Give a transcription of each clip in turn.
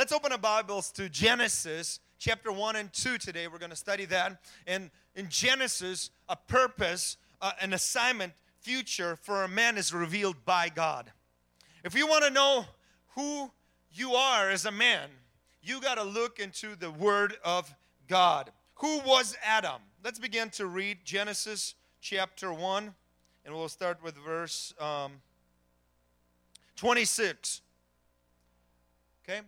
Let's open our Bibles to Genesis chapter 1 and 2 today. We're going to study that. And in Genesis, a purpose, an assignment, future for a man is revealed by God. If you want to know who you are as a man, you got to look into the Word of God. Who was Adam? Let's begin to read Genesis chapter 1, and we'll start with verse 26. Okay?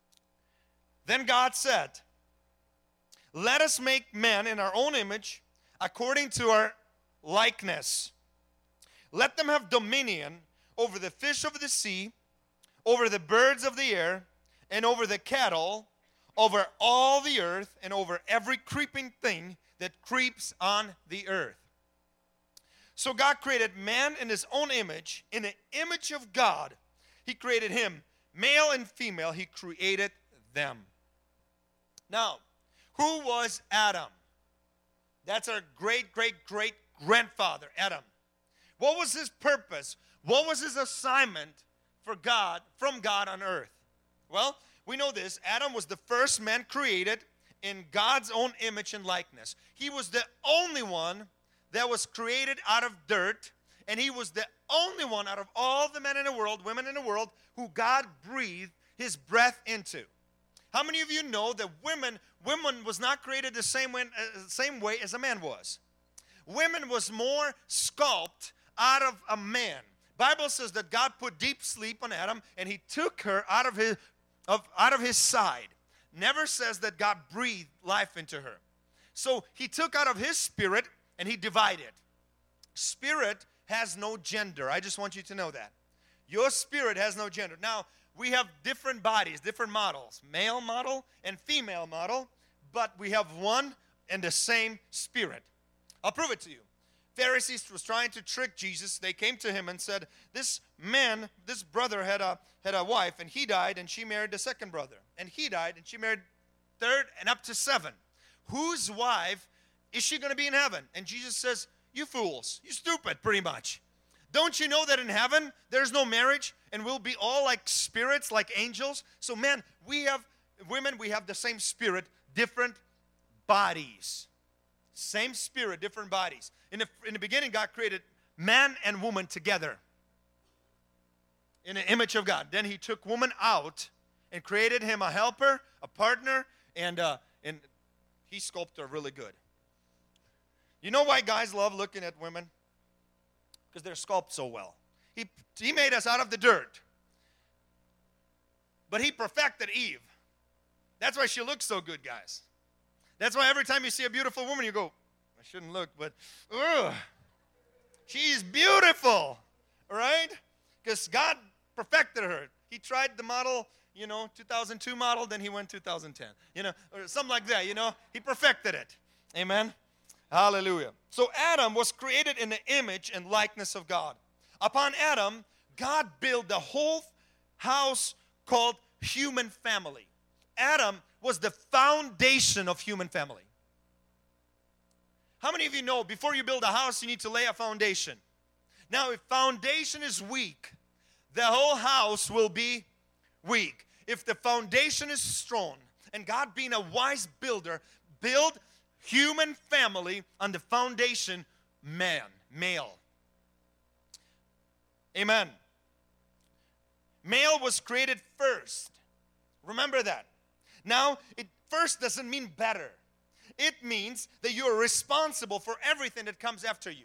Then God said, "Let us make man in our own image, according to our likeness. Let them have dominion over the fish of the sea, over the birds of the air, and over the cattle, over all the earth, and over every creeping thing that creeps on the earth." So God created man in his own image. In the image of God, he created him. Male and female, he created them. Now, who was Adam? That's our great-great-great-grandfather, Adam. What was his purpose? What was his assignment for God, from God on earth? Well, we know this. Adam was the first man created in God's own image and likeness. He was the only one that was created out of dirt, and he was the only one out of all the men in the world, women in the world, who God breathed his breath into. How many of you know that women was not created the same way as a man was? Women was more sculpted out of a man. Bible says that God put deep sleep on Adam, and he took her out of his side. Never says that God breathed life into her. So he took out of his spirit and he divided. Spirit has no gender. I just want you to know that. Your spirit has no gender. Now, we have different bodies, different models, male model and female model, but we have one and the same spirit. I'll prove it to you. Pharisees was trying to trick Jesus. They came to him and said, this brother had a wife, and he died, and she married the second brother. And he died, and she married third, and up to 7. Whose wife is she going to be in heaven? And Jesus says, you fools, you stupid, pretty much. Don't you know that in heaven there's no marriage, and we'll be all like spirits, like angels? So man, we have the same spirit, different bodies. Same spirit, different bodies. In the beginning, God created man and woman together in the image of God. Then he took woman out and created him a helper, a partner, and he sculpted her really good. You know why guys love looking at women? Because they're sculpted so well. He made us out of the dirt. But he perfected Eve. That's why she looks so good, guys. That's why every time you see a beautiful woman, you go, I shouldn't look, but she's beautiful, right? Because God perfected her. He tried the model, 2002 model, then he went 2010, or something like that, He perfected it. Amen? Hallelujah. So Adam was created in the image and likeness of God. Upon Adam, God built the whole house called human family. Adam was the foundation of human family. How many of you know before you build a house, you need to lay a foundation? Now, if foundation is weak, the whole house will be weak. If the foundation is strong, and God being a wise builder, build human family on the foundation male. Amen. Male was created first. Remember that. Now, first doesn't mean better. It means that you are responsible for everything that comes after you.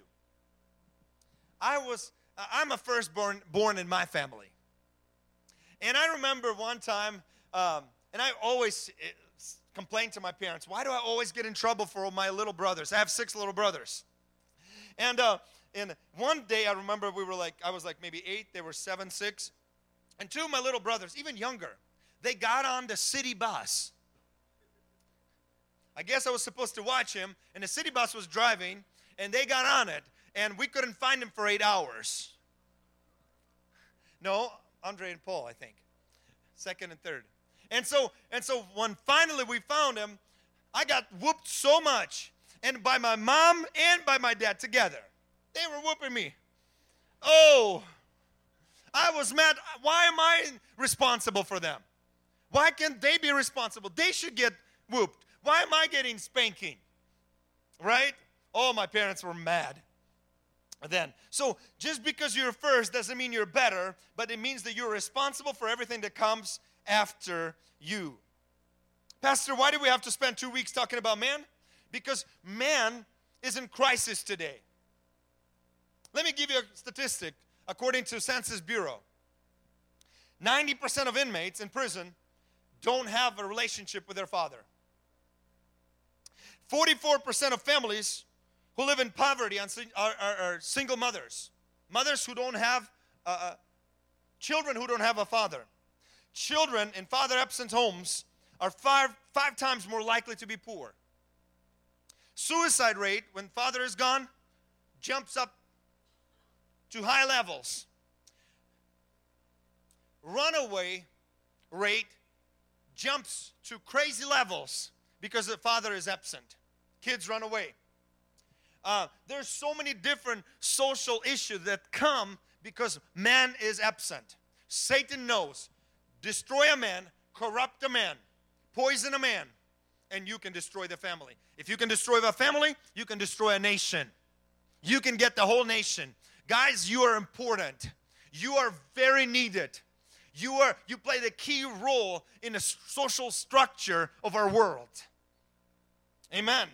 I'm a firstborn born in my family. And I remember one time, and I always complained to my parents, why do I always get in trouble for my little brothers? I have 6 little brothers. And one day I remember I was like maybe 8, they were 7, 6. And 2 of my little brothers, even younger, they got on the city bus. I guess I was supposed to watch him, and the city bus was driving, and they got on it, and we couldn't find him for 8 hours. No, Andre and Paul, I think. 2nd and 3rd. And so when finally we found him, I got whooped so much, and by my mom and by my dad together. They were whooping me. Oh, I was mad. Why am I responsible for them? Why can't they be responsible? They should get whooped. Why am I getting spanking? Right? Oh, my parents were mad then. So just because you're first doesn't mean you're better, but it means that you're responsible for everything that comes after you. Pastor, why do we have to spend 2 weeks talking about man? Because man is in crisis today. Let me give you a statistic. According to Census Bureau, 90% of inmates in prison don't have a relationship with their father. 44% of families who live in poverty are single mothers. Mothers who don't have children who don't have a father. Children in father-absent homes are five times more likely to be poor. Suicide rate when father is gone jumps up to high levels. Runaway rate jumps to crazy levels because the father is absent. Kids run away. There's so many different social issues that come because man is absent. Satan knows, destroy a man, corrupt a man, poison a man, and you can destroy the family. If you can destroy the family, you can destroy a nation. You can get the whole nation. Guys, you are important. You are very needed. You play the key role in the social structure of our world. Amen.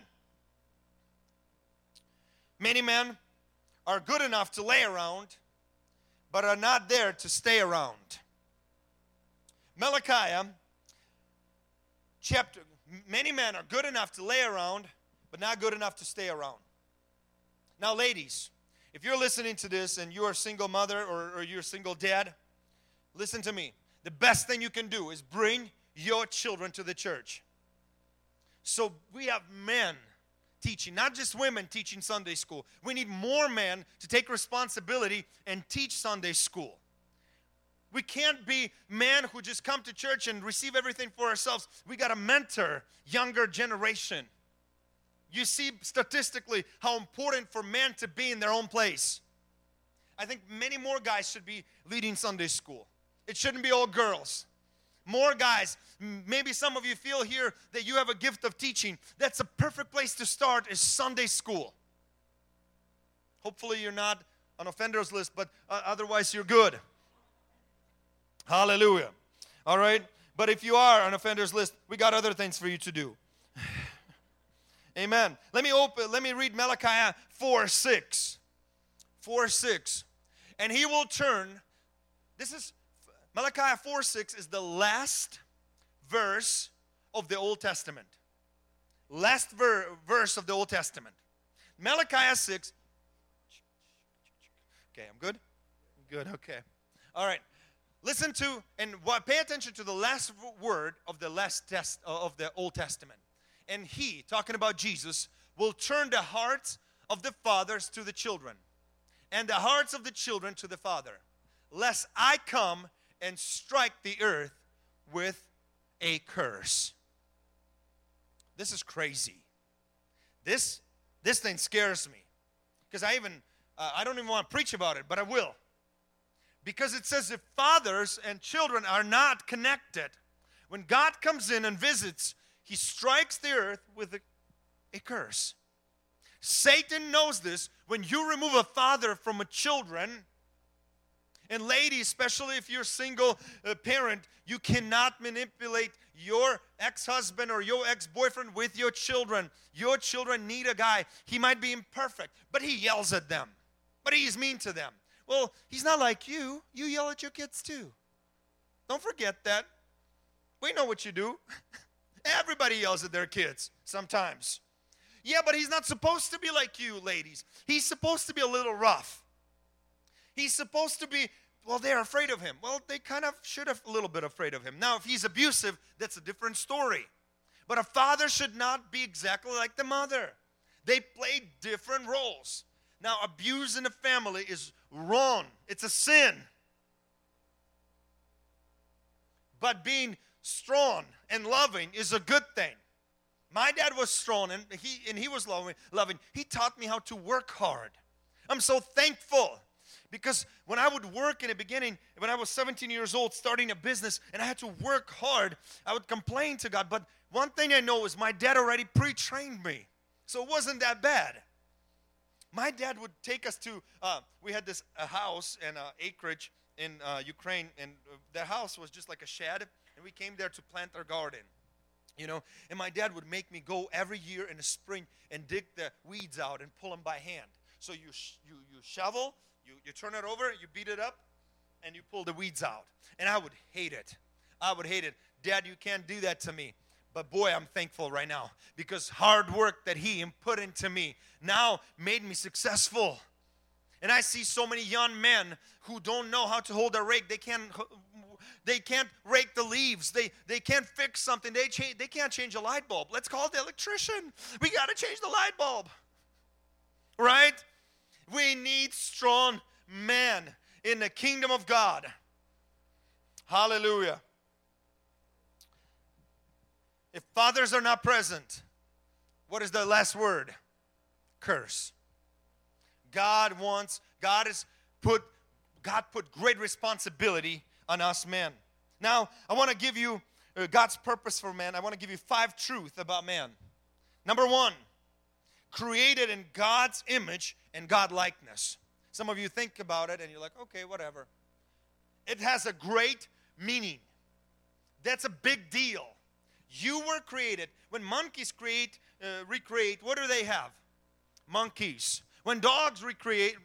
Many men are good enough to lay around, but are not there to stay around. Malachi chapter, many men are good enough to lay around, but not good enough to stay around. Now, ladies, if you're listening to this and you're a single mother or you're a single dad, listen to me. The best thing you can do is bring your children to the church. So we have men teaching, not just women teaching Sunday school. We need more men to take responsibility and teach Sunday school. We can't be men who just come to church and receive everything for ourselves. We got to mentor younger generation. You see statistically how important for men to be in their own place. I think many more guys should be leading Sunday school. It shouldn't be all girls. More guys. Maybe some of you feel here that you have a gift of teaching. That's a perfect place to start, is Sunday school. Hopefully you're not on offenders list, but otherwise you're good. Hallelujah. All right? But if you are on offenders list, we got other things for you to do. Amen. Let me read Malachi 4:6. 4:6. And he will turn. Malachi 4:6 is the last verse of the Old Testament. Last verse of the Old Testament. Malachi 6. Okay, I'm good? Good, okay. All right. Listen to and pay attention to the last word of the Old Testament. And he, talking about Jesus, will turn the hearts of the fathers to the children, and the hearts of the children to the father, lest I come and strike the earth with a curse. This is crazy. This thing scares me. Because I don't even want to preach about it, but I will. Because it says if fathers and children are not connected, when God comes in and visits, he strikes the earth with a curse. Satan knows this. When you remove a father from a children, and ladies, especially if you're a single parent, you cannot manipulate your ex-husband or your ex-boyfriend with your children. Your children need a guy. He might be imperfect, but he yells at them. But he's mean to them. Well, he's not like you. You yell at your kids too. Don't forget that. We know what you do. Everybody yells at their kids sometimes. Yeah, but he's not supposed to be like you, ladies. He's supposed to be a little rough. He's supposed to be, well, they're afraid of him. Well, they kind of should have a little bit afraid of him. Now, if he's abusive, that's a different story. But a father should not be exactly like the mother. They play different roles. Now, abuse in the family is wrong. It's a sin. But being strong and loving is a good thing. My dad was strong and he was loving. He taught me how to work hard. I'm so thankful Because when I would work in the beginning, when I was 17 years old, starting a business, and I had to work hard, I would complain to God. But one thing I know is my dad already pre-trained me. So it wasn't that bad. My dad would take us to, we had this house and acreage in Ukraine, and the house was just like a shed, and we came there to plant our garden. You know, and my dad would make me go every year in the spring and dig the weeds out and pull them by hand. So you shovel, you turn it over, you beat it up, and you pull the weeds out. And I would hate it. I would hate it. Dad, you can't do that to me. But boy, I'm thankful right now because hard work that he put into me now made me successful. And I see so many young men who don't know how to hold a rake. They can't rake the leaves. They can't fix something. They can't change a light bulb. Let's call the electrician. We got to change the light bulb. Right? We need strong men in the kingdom of God. Hallelujah. If fathers are not present, what is the last word? Curse. God put great responsibility on us men. Now, I want to give you God's purpose for man. I want to give you 5 truths about man. Number 1, created in God's image and God likeness. Some of you think about it and you're like, okay, whatever. It has a great meaning. That's a big deal. You were created. When monkeys recreate, what do they have? Monkeys. When dogs recreate,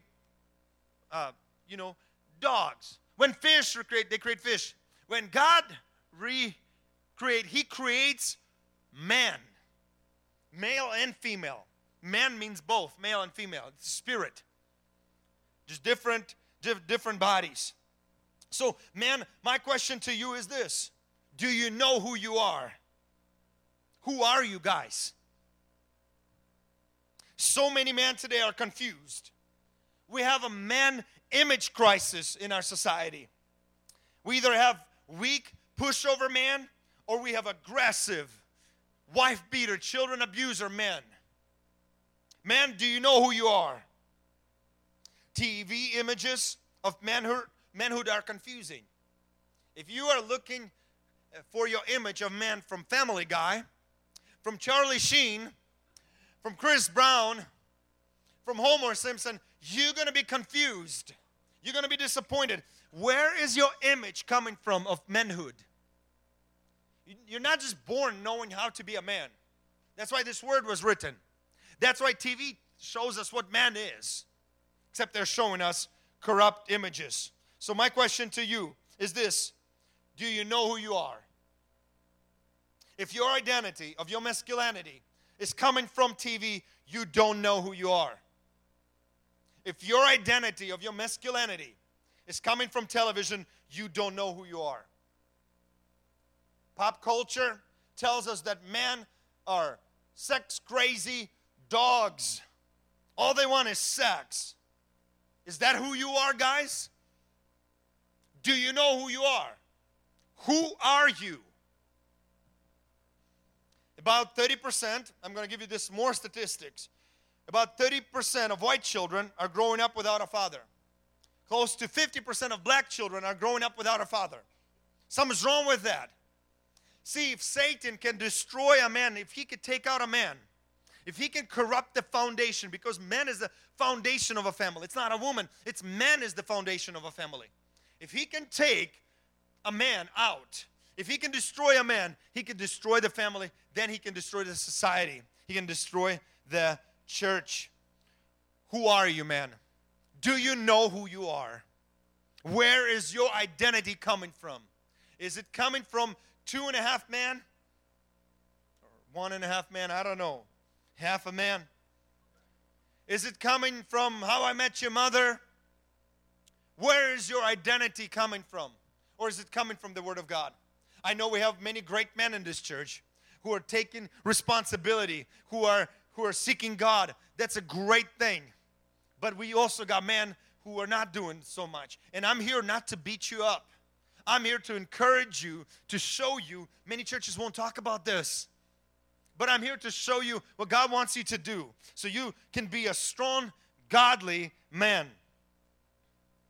dogs. When fish recreate, they create fish. When God He creates man. Male and female. Man means both, male and female. It's spirit. Just different bodies. So, man, my question to you is this. Do you know who you are? Who are you guys? So many men today are confused. We have a man image crisis in our society. We either have weak, pushover man, or we have aggressive, wife beater, children abuser men. Men, do you know who you are? TV images of manhood are confusing. If you are looking for your image of man from Family Guy, from Charlie Sheen, from Chris Brown, from Homer Simpson, you're going to be confused. You're going to be disappointed. Where is your image coming from of manhood? You're not just born knowing how to be a man. That's why this word was written. That's why TV shows us what man is. Except they're showing us corrupt images. So my question to you is this. Do you know who you are? If your identity of your masculinity is coming from TV, you don't know who you are. If your identity of your masculinity is coming from television, you don't know who you are. Pop culture tells us that men are sex crazy dogs. All they want is sex. Is that who you are, guys? Do you know who you are? Who are you? About 30%, I'm going to give you this more statistics. About 30% of white children are growing up without a father. Close to 50% of black children are growing up without a father. Something's wrong with that. See, if Satan can destroy a man, if he could take out a man, if he can corrupt the foundation, because man is the foundation of a family. It's not a woman. It's man is the foundation of a family. If he can take a man out, if he can destroy a man, he can destroy the family. Then he can destroy the society. He can destroy the church. Who are you, man? Do you know who you are? Where is your identity coming from? Is it coming from 2.5 man? Or 1.5 man? I don't know. Half a man? Is it coming from How I Met Your Mother? Where is your identity coming from? Or is it coming from the Word of God? I know we have many great men in this church who are taking responsibility, who are seeking God. That's a great thing. But we also got men who are not doing so much. And I'm here not to beat you up. I'm here to encourage you, to show you. Many churches won't talk about this. But I'm here to show you what God wants you to do so you can be a strong, godly man.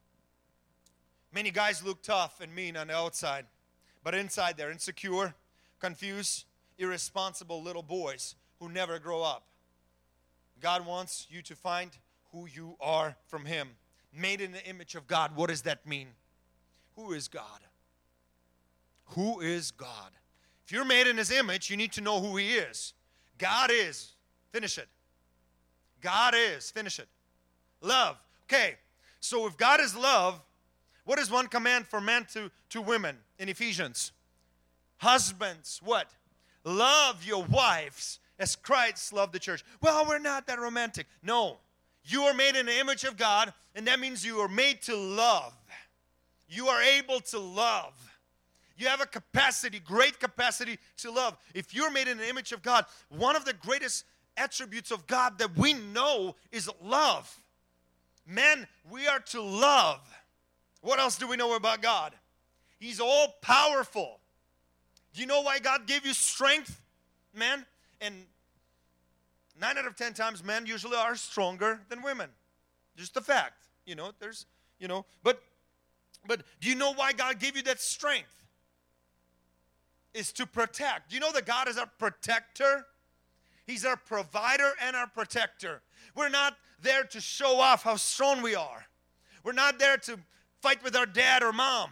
Many guys look tough and mean on the outside, but inside they're insecure, confused, irresponsible little boys who never grow up. God wants you to find who you are from Him. Made in the image of God. What does that mean? Who is God? Who is God? If you're made in His image, you need to know who He is. God is. Finish it. God is. Finish it. Love. Okay. So if God is love, what is one command for men to women in Ephesians? Husbands, what? Love your wives as Christ loved the church. Well, we're not that romantic. No. You are made in the image of God, and that means you are made to love. You are able to love. You have a capacity, great capacity to love. If you're made in the image of God, one of the greatest attributes of God that we know is love. Men, we are to love. What else do we know about God? He's all powerful. Do you know why God gave you strength, man? And 9 out of 10 times men usually are stronger than women. Just a fact. But do you know why God gave you that strength? Is to protect. Do you know that God is our protector? He's our provider and our protector. We're not there to show off how strong we are. We're not there to fight with our dad or mom.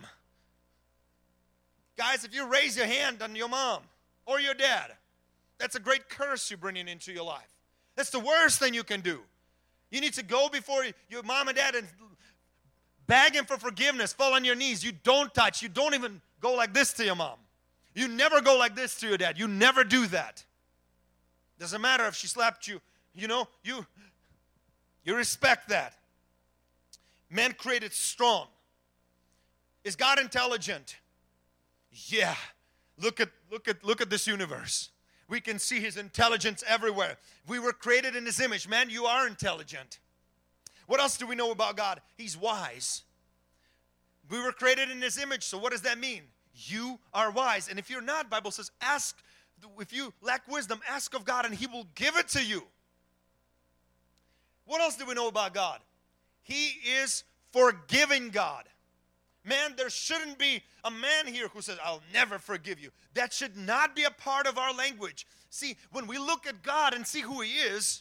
Guys, if you raise your hand on your mom or your dad, that's a great curse you're bringing into your life. That's the worst thing you can do. You need to go before your mom and dad and beg him for forgiveness. Fall on your knees. You don't touch. You don't even go like this to your mom. You never go like this to your dad. You never do that. Doesn't matter if she slapped you. You respect that. Men created strong. Is God intelligent? Yeah. Look at this universe. We can see His intelligence everywhere. We were created in His image. Man, you are intelligent. What else do we know about God? He's wise. We were created in His image, so what does that mean? You are wise. And if you're not, Bible says, ask. If you lack wisdom, ask of God and He will give it to you. What else do we know about God? He is forgiving God. Man, there shouldn't be a man here who says, I'll never forgive you. That should not be a part of our language. See, when we look at God and see who He is,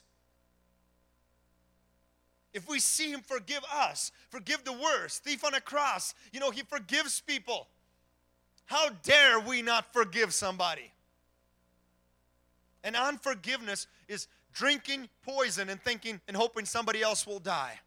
if we see Him forgive us, forgive the worst, thief on a cross, He forgives people. How dare we not forgive somebody? And unforgiveness is drinking poison and thinking and hoping somebody else will die.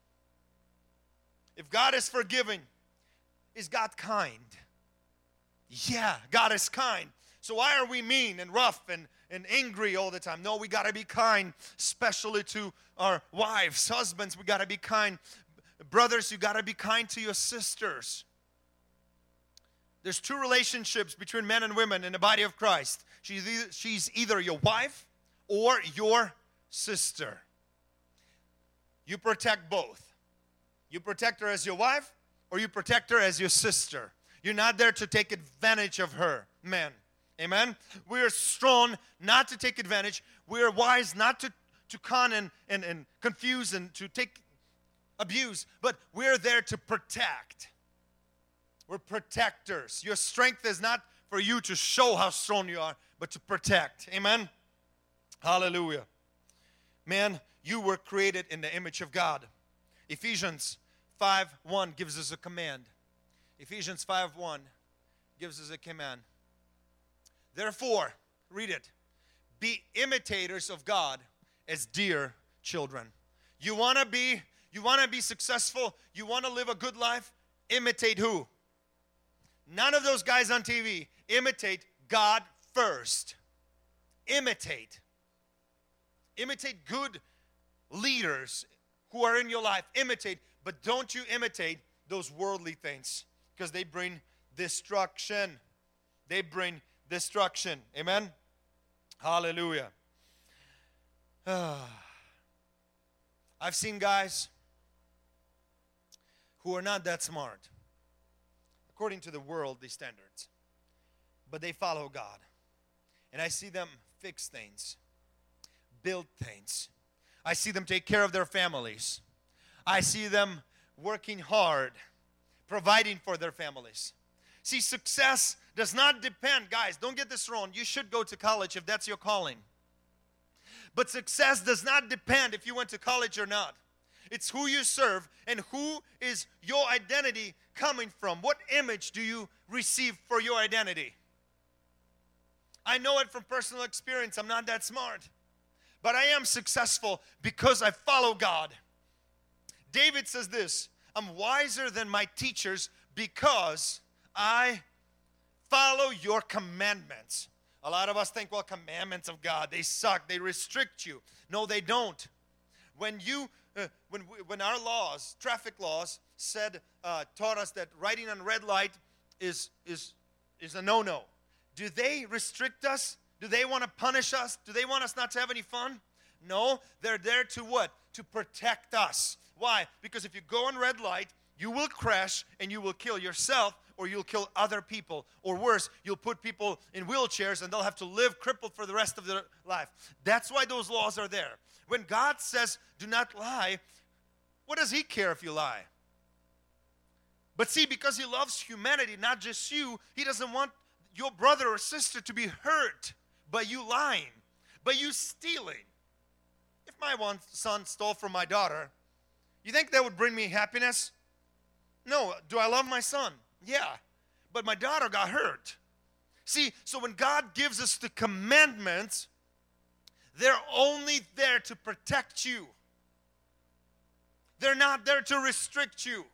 If God is forgiving, is God kind? Yeah, God is kind. So why are we mean and rough and angry all the time? No, we got to be kind, especially to our wives. Husbands, we got to be kind. Brothers, you got to be kind to your sisters. There's two relationships between men and women in the body of Christ. She's either your wife or your sister. You protect both. You protect her as your wife or you protect her as your sister. You're not there to take advantage of her, men. Amen? We are strong not to take advantage. We are wise not to con and confuse and to take abuse. But we're there to protect. We're protectors. Your strength is not for you to show how strong you are, but to protect. Amen? Hallelujah. Man, you were created in the image of God. Ephesians 5:1 gives us a command. Ephesians 5:1 gives us a command. Therefore, read it. Be imitators of God as dear children. You want to be successful? You want to live a good life? Imitate who? None of those guys on TV. Imitate God first. Imitate. Imitate good leaders who are in your life. Imitate, but don't you imitate those worldly things because they bring destruction. They bring destruction. Amen? Hallelujah. I've seen guys who are not that smart according to the worldly standards, but they follow God. And I see them fix things, build things. I see them take care of their families. I see them working hard, providing for their families. See, success does not depend, guys, don't get this wrong. You should go to college if that's your calling. But success does not depend if you went to college or not. It's who you serve and who is your identity coming from. What image do you receive for your identity? I know it from personal experience. I'm not that smart. But I am successful because I follow God. David says this, I'm wiser than my teachers because I follow your commandments. A lot of us think, well, commandments of God, they suck, they restrict you. No, they don't. When our laws, traffic laws, taught us that riding on red light is a no-no. Do they restrict us? Do they want to punish us? Do they want us not to have any fun? No, they're there to what? To protect us. Why? Because if you go on red light, you will crash and you will kill yourself, or you'll kill other people. Or worse, you'll put people in wheelchairs and they'll have to live crippled for the rest of their life. That's why those laws are there. When God says, do not lie, what does He care if you lie? But see, because He loves humanity, not just you, He doesn't want your brother or sister to be hurt by you lying, by you stealing. If my one son stole from my daughter, you think that would bring me happiness? No. Do I love my son? Yeah. But my daughter got hurt. See, so when God gives us the commandments, they're only there to protect you. They're not there to restrict you.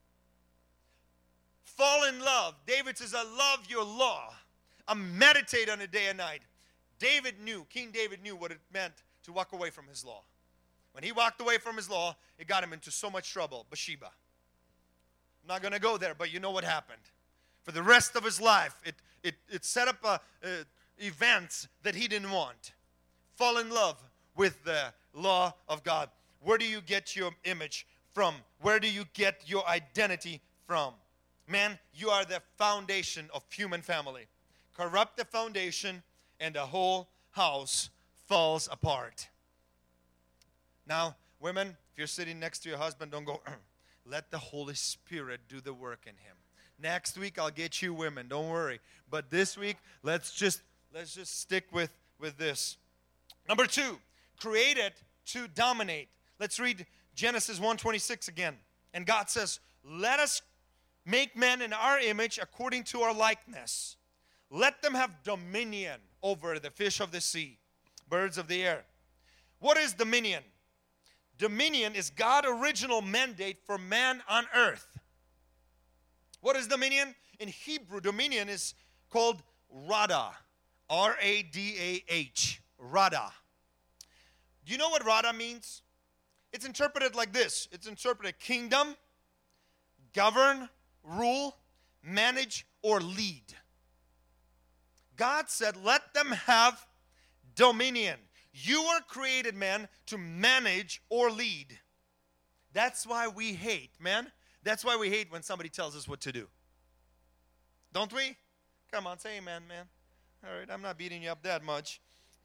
Fall in love. David says, I love your law. I meditate on it day and night. King David knew what it meant to walk away from his law. When he walked away from his law, it got him into so much trouble. Bathsheba. I'm not going to go there, but you know what happened. For the rest of his life, it set up events that he didn't want. Fall in love with the law of God. Where do you get your image from? Where do you get your identity from? Man, you are the foundation of human family. Corrupt the foundation and the whole house falls apart. Now, women, if you're sitting next to your husband, don't go, let the Holy Spirit do the work in him. Next week, I'll get you women, don't worry. But this week, let's just stick with this. Number 2, created to dominate. Let's read Genesis 1:26 again. And God says, let us make men in our image according to our likeness. Let them have dominion over the fish of the sea, birds of the air. What is dominion? Dominion is God's original mandate for man on earth. What is dominion? In Hebrew, dominion is called Radah. R-A-D-A-H. Radah. Do you know what Radah means? It's interpreted like this. It's interpreted kingdom, govern, rule, manage, or lead. God said, let them have dominion. You were created, man, to manage or lead. That's why we hate, man. That's why we hate when somebody tells us what to do. Don't we? Come on, say amen, man. All right, I'm not beating you up that much.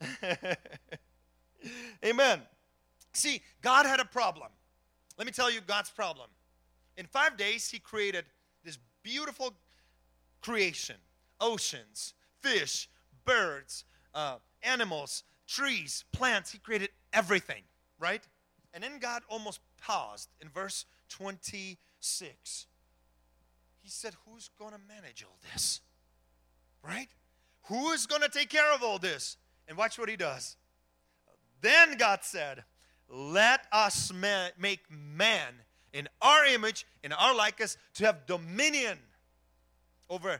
Amen. See, God had a problem. Let me tell you God's problem. In 5 days, He created this beautiful creation. Oceans, fish, birds, animals, trees, plants. He created everything, right? And then God almost paused in verse 26. He said, who's going to manage all this? Right? Who is going to take care of all this? And watch what He does. Then God said, let us make man in our image, in our likeness, to have dominion over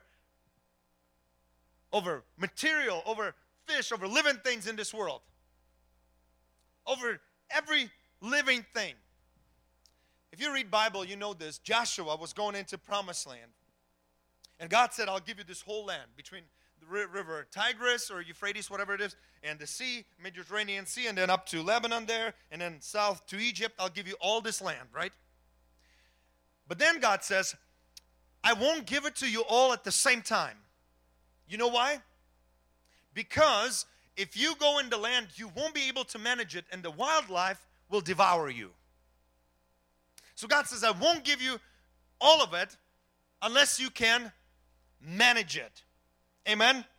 material, over fish, over living things in this world. Over every living thing. If you read Bible, you know this. Joshua was going into Promised Land. And God said, I'll give you this whole land between the river Tigris or Euphrates, whatever it is, and the sea, Mediterranean Sea, and then up to Lebanon there, and then south to Egypt. I'll give you all this land, right? But then God says, I won't give it to you all at the same time. You know why? Because if you go in the land, you won't be able to manage it, and the wildlife will devour you. So God says, I won't give you all of it unless you can manage it. Amen?